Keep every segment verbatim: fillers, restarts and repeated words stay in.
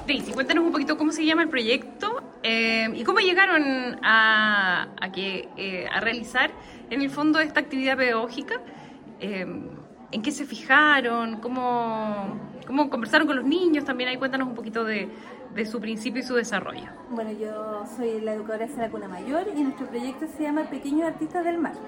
Daisy, cuéntanos un poquito cómo se llama el proyecto eh, y cómo llegaron a, a, que, eh, a realizar en el fondo esta actividad pedagógica. Eh, ¿En qué se fijaron? ¿Cómo, cómo conversaron con los niños? También ahí cuéntanos un poquito de, de su principio y su desarrollo. Bueno, yo soy la educadora de Sala Cuna Mayor y nuestro proyecto se llama Pequeños Artistas del Mar.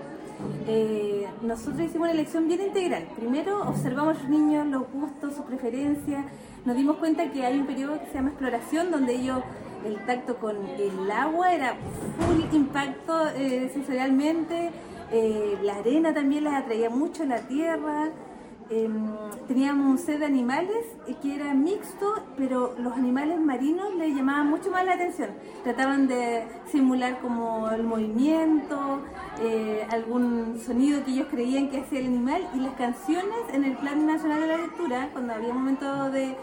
Eh, nosotros hicimos una elección bien integral. Primero observamos a los niños, los gustos, sus preferencias. Nos dimos cuenta que hay un periodo que se llama exploración, donde ellos, el tacto con el agua era full impacto eh, sensorialmente. Eh, la arena también les atraía mucho, la tierra. Eh, teníamos un set de animales que era mixto, pero los animales marinos les llamaban mucho más la atención. Trataban de simular como el movimiento, eh, algún sonido que ellos creían que hacía el animal, y las canciones en el Plan Nacional de la Lectura, cuando había momento de,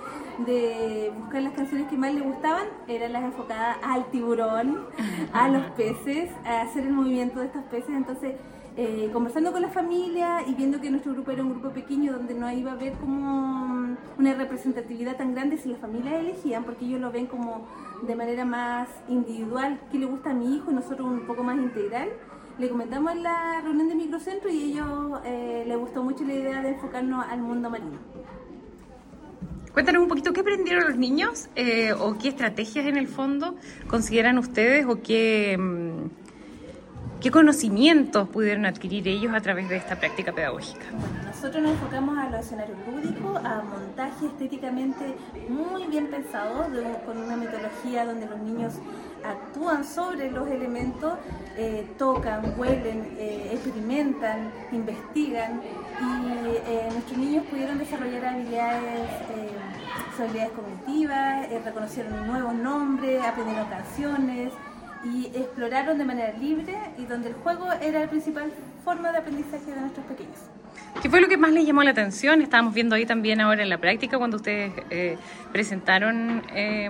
de buscar las canciones que más les gustaban, eran las enfocadas al tiburón, a los peces, a hacer el movimiento de estos peces. Entonces, Eh, conversando con la familia y viendo que nuestro grupo era un grupo pequeño donde no iba a haber como una representatividad tan grande si las familias elegían, porque ellos lo ven como de manera más individual, qué le gusta a mi hijo, y nosotros un poco más integral. Le comentamos en la reunión de microcentro y a ellos eh, les gustó mucho la idea de enfocarnos al mundo marino. Cuéntanos un poquito qué aprendieron los niños eh, o qué estrategias en el fondo consideran ustedes o qué... Mmm, ¿Qué conocimientos pudieron adquirir ellos a través de esta práctica pedagógica? Bueno, nosotros nos enfocamos a los escenarios lúdicos, a montaje estéticamente muy bien pensado, de, con una metodología donde los niños actúan sobre los elementos, eh, tocan, huelen, eh, experimentan, investigan, y eh, nuestros niños pudieron desarrollar habilidades, eh, habilidades cognitivas, eh, reconocieron nuevos nombres, aprendieron canciones, y exploraron de manera libre, y donde el juego era la principal forma de aprendizaje de nuestros pequeños. ¿Qué fue lo que más les llamó la atención? Estábamos viendo ahí también ahora en la práctica cuando ustedes eh, presentaron eh,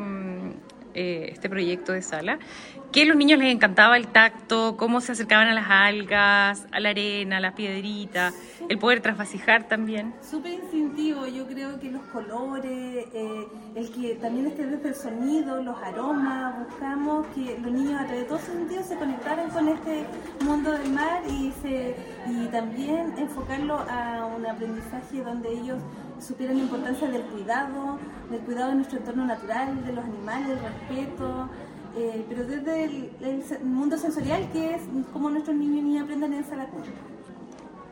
eh, este proyecto de sala, que a los niños les encantaba el tacto, cómo se acercaban a las algas, a la arena, a las piedritas, el poder trasvasijar también. Súper instintivo, yo creo que los colores, eh, el que también esté desde el sonido, los aromas, buscamos que los niños a través de todos sus sentidos se conectaran con este mundo del mar, y, se, y también enfocarlo a un aprendizaje donde ellos supieran la importancia del cuidado, del cuidado de nuestro entorno natural, de los animales, del respeto. Eh, pero desde el, el mundo sensorial, que es como nuestros niños y niñas aprendan en Sala Cuna.